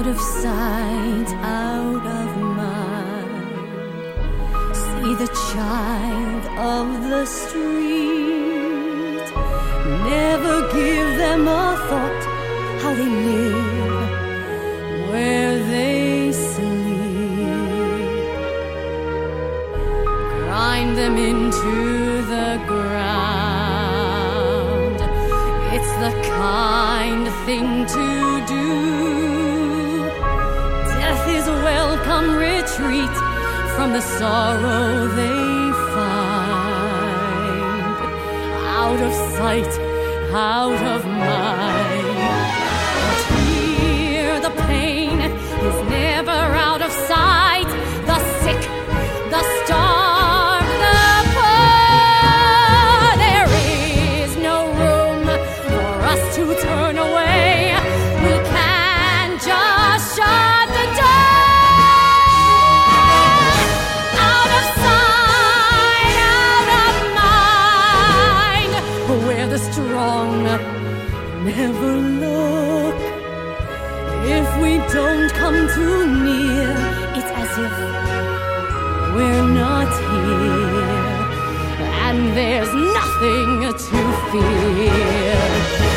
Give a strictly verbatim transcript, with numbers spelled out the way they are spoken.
Out of sight, out of mind. See the child of the street. Never give them a thought how they live, where they sleep. Grind them into the ground. It's the kind thing to do. Death is a welcome retreat from the sorrow they find. Out of sight, out of mind. But here the pain is never out of sight. The sick, the starved, the poor. There is no room for us to turn away. We can't just shut the door. Out of sight, out of mind. Where the strong never look. If we don't come too near, it's as if we're not here, and there's nothing to fear.